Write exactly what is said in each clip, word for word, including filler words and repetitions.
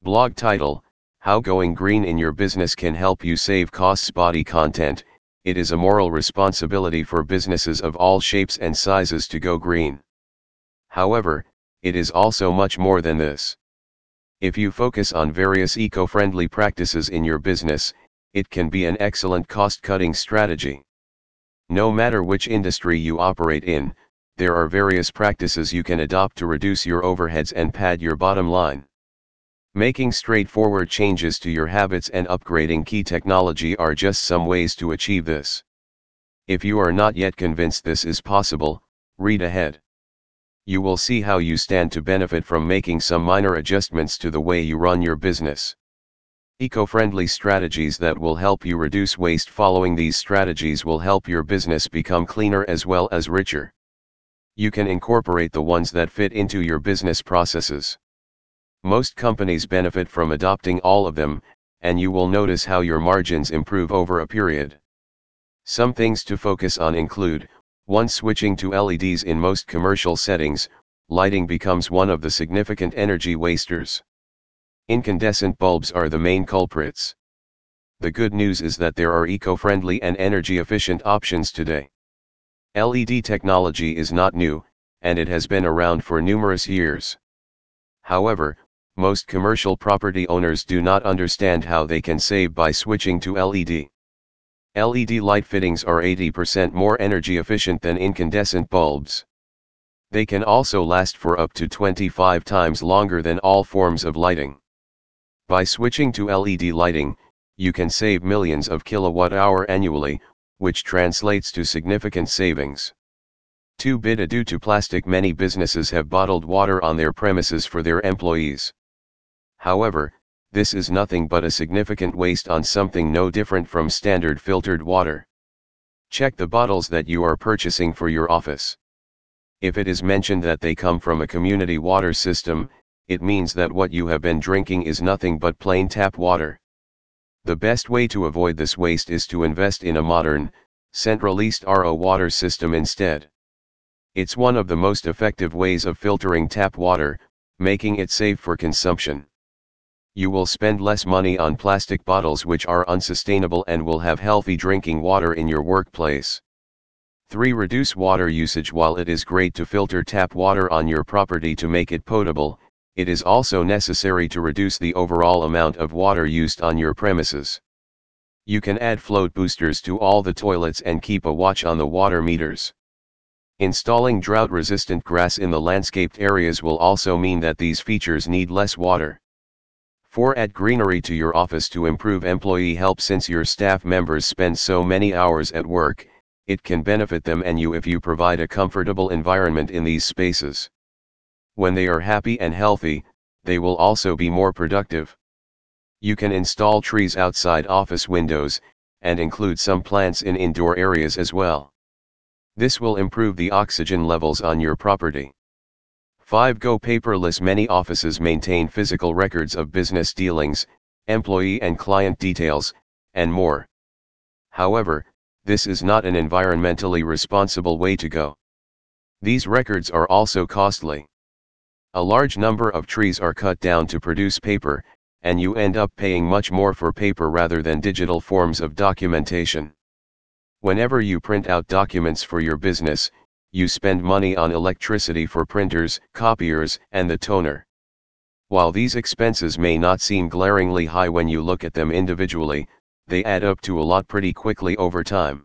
Blog title: How Going Green in Your Business Can Help You Save Costs. Body content: It is a moral responsibility for businesses of all shapes and sizes to go green. However, it is also much more than this. If you focus on various eco-friendly practices in your business, it can be an excellent cost-cutting strategy. No matter which industry you operate in, there are various practices you can adopt to reduce your overheads and pad your bottom line. Making straightforward changes to your habits and upgrading key technology are just some ways to achieve this. If you are not yet convinced this is possible, read ahead. You will see how you stand to benefit from making some minor adjustments to the way you run your business. Eco-friendly strategies that will help you reduce waste. Following these strategies will help your business become cleaner as well as richer. You can incorporate the ones that fit into your business processes. Most companies benefit from adopting all of them, and you will notice how your margins improve over a period. Some things to focus on include: one Switching to L E Ds. In most commercial settings, lighting becomes one of the significant energy wasters. Incandescent bulbs are the main culprits. The good news is that there are eco-friendly and energy-efficient options today. L E D technology is not new, and it has been around for numerous years. However, most commercial property owners do not understand how they can save by switching to L E D. L E D light fittings are eighty percent more energy efficient than incandescent bulbs. They can also last for up to twenty-five times longer than all forms of lighting. By switching to L E D lighting, you can save millions of kilowatt-hour annually, which translates to significant savings. two B Due to plastic, many businesses have bottled water on their premises for their employees. However, this is nothing but a significant waste on something no different from standard filtered water. Check the bottles that you are purchasing for your office. If it is mentioned that they come from a community water system, it means that what you have been drinking is nothing but plain tap water. The best way to avoid this waste is to invest in a modern, centralized R O water system instead. It's one of the most effective ways of filtering tap water, making it safe for consumption. You will spend less money on plastic bottles which are unsustainable and will have healthy drinking water in your workplace. three Reduce water usage. While it is great to filter tap water on your property to make it potable, it is also necessary to reduce the overall amount of water used on your premises. You can add float boosters to all the toilets and keep a watch on the water meters. Installing drought-resistant grass in the landscaped areas will also mean that these features need less water. four Add greenery to your office to improve employee help. Since your staff members spend so many hours at work, it can benefit them and you if you provide a comfortable environment in these spaces. When they are happy and healthy, they will also be more productive. You can install trees outside office windows, and include some plants in indoor areas as well. This will improve the oxygen levels on your property. five Go paperless. Many offices maintain physical records of business dealings, employee and client details, and more. However, this is not an environmentally responsible way to go. These records are also costly. A large number of trees are cut down to produce paper, and you end up paying much more for paper rather than digital forms of documentation. Whenever you print out documents for your business, you spend money on electricity for printers, copiers, and the toner. While these expenses may not seem glaringly high when you look at them individually, they add up to a lot pretty quickly over time.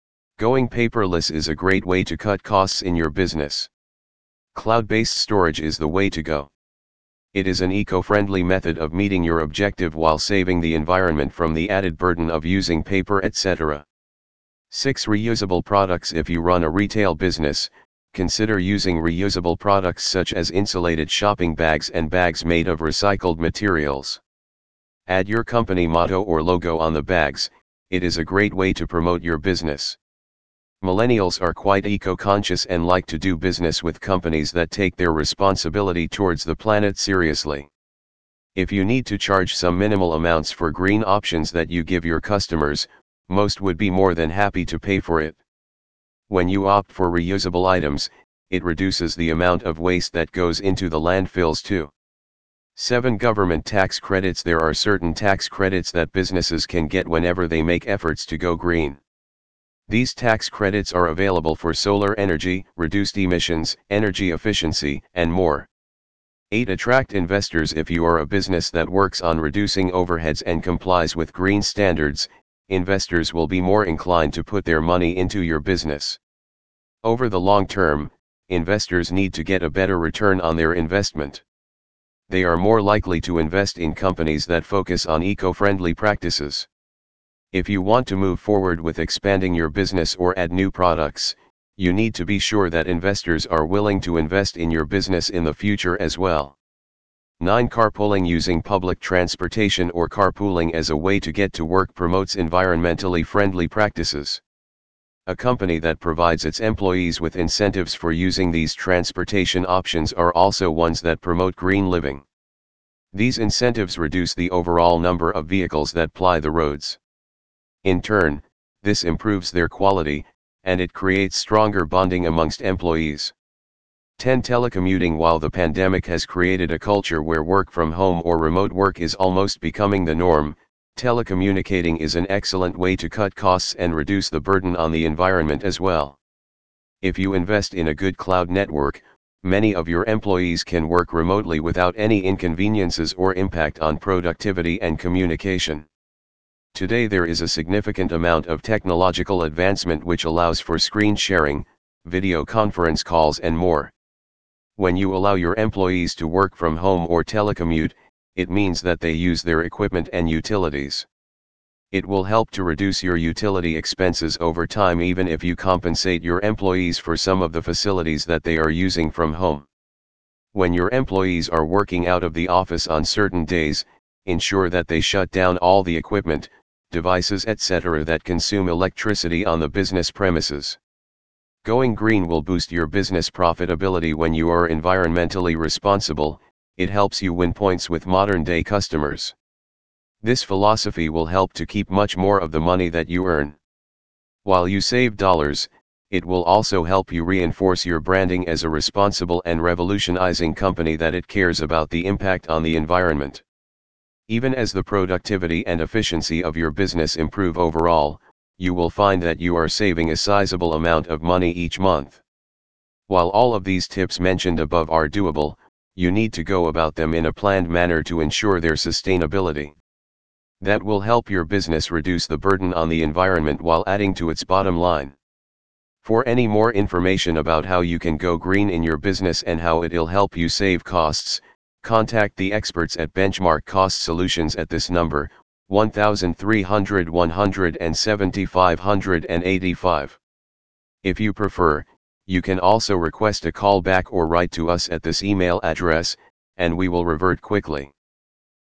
Going paperless is a great way to cut costs in your business. Cloud-based storage is the way to go. It is an eco-friendly method of meeting your objective while saving the environment from the added burden of using paper, et cetera. six Reusable products. If you run a retail business, consider using reusable products such as insulated shopping bags and bags made of recycled materials. Add your company motto or logo on the bags. It is a great way to promote your business. Millennials are quite eco-conscious and like to do business with companies that take their responsibility towards the planet seriously. If you need to charge some minimal amounts for green options that you give your customers, most would be more than happy to pay for it. When you opt for reusable items, it reduces the amount of waste that goes into the landfills too. seven Government tax credits. There are certain tax credits that businesses can get whenever they make efforts to go green. These tax credits are available for solar energy, reduced emissions, energy efficiency, and more. eight Attract investors. If you are a business that works on reducing overheads and complies with green standards, investors will be more inclined to put their money into your business. Over the long term, investors need to get a better return on their investment. They are more likely to invest in companies that focus on eco-friendly practices. If you want to move forward with expanding your business or add new products, you need to be sure that investors are willing to invest in your business in the future as well. nine Carpooling. Using public transportation or carpooling as a way to get to work promotes environmentally friendly practices. A company that provides its employees with incentives for using these transportation options are also ones that promote green living. These incentives reduce the overall number of vehicles that ply the roads. In turn, this improves their quality, and it creates stronger bonding amongst employees. ten Telecommuting. While the pandemic has created a culture where work from home or remote work is almost becoming the norm, telecommunicating is an excellent way to cut costs and reduce the burden on the environment as well. If you invest in a good cloud network, many of your employees can work remotely without any inconveniences or impact on productivity and communication. Today there is a significant amount of technological advancement which allows for screen sharing, video conference calls and more. When you allow your employees to work from home or telecommute, it means that they use their equipment and utilities. It will help to reduce your utility expenses over time even if you compensate your employees for some of the facilities that they are using from home. When your employees are working out of the office on certain days, ensure that they shut down all the equipment, devices et cetera that consume electricity on the business premises. Going green will boost your business profitability when you are environmentally responsible. It helps you win points with modern-day customers. This philosophy will help to keep much more of the money that you earn. While you save dollars, it will also help you reinforce your branding as a responsible and revolutionizing company that it cares about the impact on the environment. Even as the productivity and efficiency of your business improve overall, you will find that you are saving a sizable amount of money each month. While all of these tips mentioned above are doable, you need to go about them in a planned manner to ensure their sustainability. That will help your business reduce the burden on the environment while adding to its bottom line. For any more information about how you can go green in your business and how it'll help you save costs, contact the experts at Benchmark Cost Solutions at this number, one three hundred one seven five eight five. If you prefer, you can also request a call back or write to us at this email address, and we will revert quickly.